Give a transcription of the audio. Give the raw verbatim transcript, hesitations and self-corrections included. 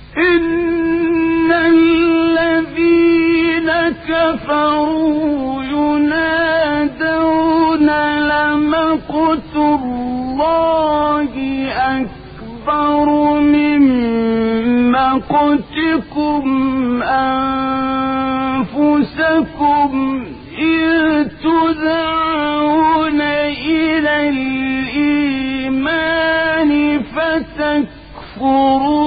إن الذين كفروا ينادون لمقت الله أكبر من مقتكم أنفسكم إذ تدعون إلى الإيمان فتكفرون